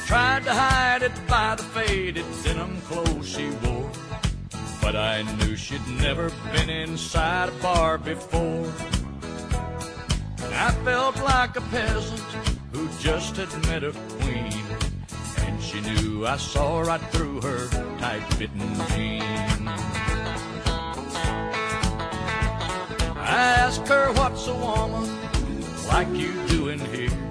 tried to hide it by the faded denim clothes she wore, but I knew she'd never been inside a bar before. I felt like a peasant who just had met a queen, and she knew I saw right through her tight-fitting jeans. I asked her, what's a woman like you doing here?